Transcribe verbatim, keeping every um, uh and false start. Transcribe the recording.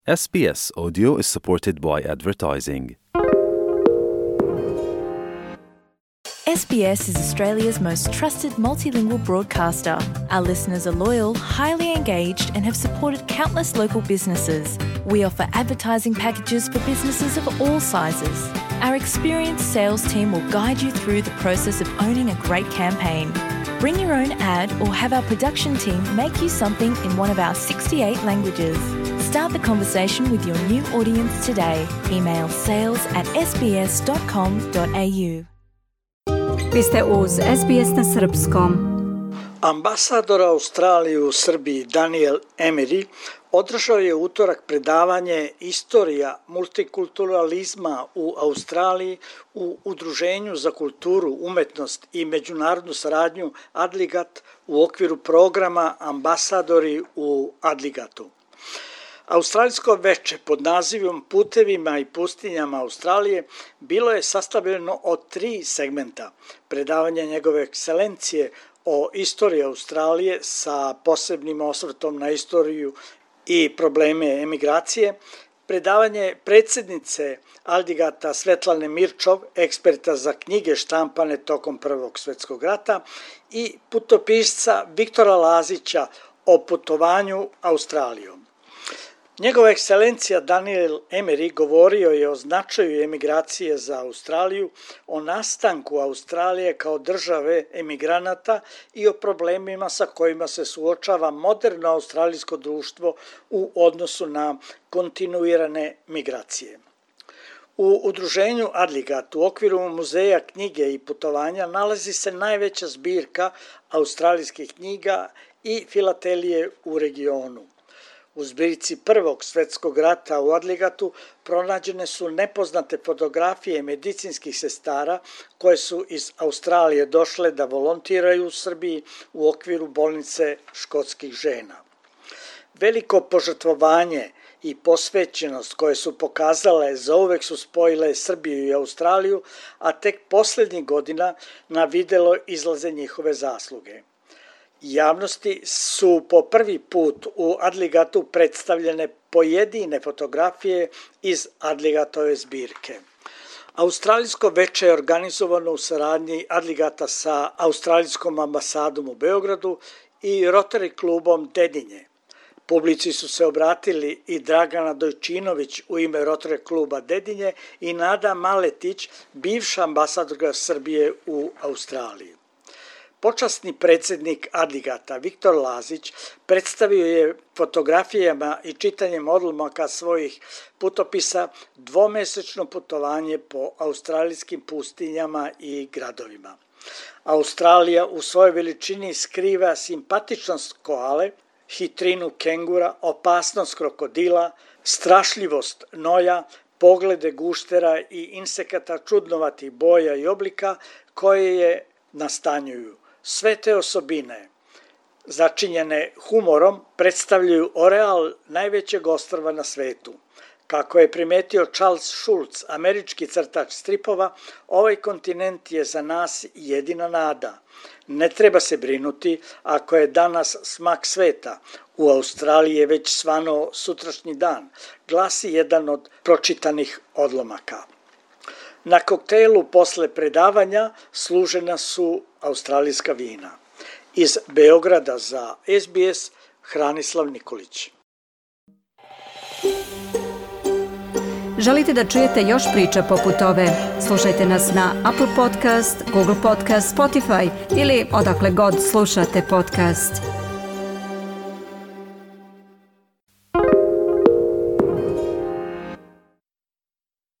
S B S Audio is supported by advertising. S B S is Australia's most trusted multilingual broadcaster. Our listeners are loyal, highly engaged, and have supported countless local businesses. We offer advertising packages for businesses of all sizes. Our experienced sales team will guide you through the process of owning a great campaign. Bring your own ad or have our production team make you something in one of our sixty-eight languages. Start the conversation with your new audience today. Email sales at s b s dot com dot a u. Vi ste uz S B S na srpskom. Ambasador Australije u Srbiji Daniel Emery održao je u utorak predavanje Istorija multikulturalizma u Australiji u Udruženju za kulturu, umetnost i međunarodnu saradnju Adligat u okviru programa Ambasadori u Adligatu. Australijsko veče pod nazivom Putevima i pustinjama Australije bilo je sastavljeno od tri segmenta. Predavanje njegove ekscelencije o istoriji Australije sa posebnim osvrtom na istoriju i probleme emigracije, predavanje predsjednice Adligata Svetlane Mirčov, eksperta za knjige štampane tokom Prvog svjetskog rata, i putopisca Viktora Lazića o putovanju Australijom. Njegova ekscelencija Daniel Emery govorio je o značaju emigracije za Australiju, o nastanku Australije kao države emigranata i o problemima sa kojima se suočava moderno australijsko društvo u odnosu na kontinuirane migracije. U udruženju Adligat u okviru Muzeja knjige i putovanja nalazi se najveća zbirka australijskih knjiga i filatelije u regionu. U zbirci Prvog svjetskog rata u Adligatu pronađene su nepoznate fotografije medicinskih sestara koje su iz Australije došle da volontiraju u Srbiji u okviru bolnice škotskih žena. Veliko požrtvovanje i posvećenost koje su pokazale zauvek su spojile Srbiju i Australiju, a tek posljednjih godina na videlo izlaze njihove zasluge. Javnosti su po prvi put u Adligatu predstavljene pojedine fotografije iz Adligatove zbirke. Australijsko veče je organizovano u saradnji Adligata sa Australijskom ambasadom u Beogradu i Rotary klubom Dedinje. Publici su se obratili i Dragana Dojčinović u ime Rotary kluba Dedinje i Nada Maletić, bivša ambasadorka Srbije u Australiji. Počasni predsjednik Adligata Viktor Lazić predstavio je fotografijama i čitanjem odlomaka svojih putopisa dvomesečno putovanje po australijskim pustinjama i gradovima. Australija u svojoj veličini skriva simpatičnost koale, hitrinu kengura, opasnost krokodila, strašljivost noja, poglede guštera i insekata čudnovatih boja i oblika koje je nastanjuju. Sve te osobine, začinjene humorom, predstavljaju oreal najvećeg ostrva na svetu. Kako je primetio Charles Schulz, američki crtač stripova, ovaj kontinent je za nas jedina nada. Ne treba se brinuti ako je danas smak sveta. U Australiji je već svanuo sutrašnji dan, glasi jedan od pročitanih odlomaka. Na koktejlu posle predavanja služena su australijska vina. Iz Beograda za S B S, Hranislav Nikolić. Želite da čujete još priča poput ove? Slušajte nas na Apple Podcast, Google Podcast, Spotify ili odakle god slušate podcast.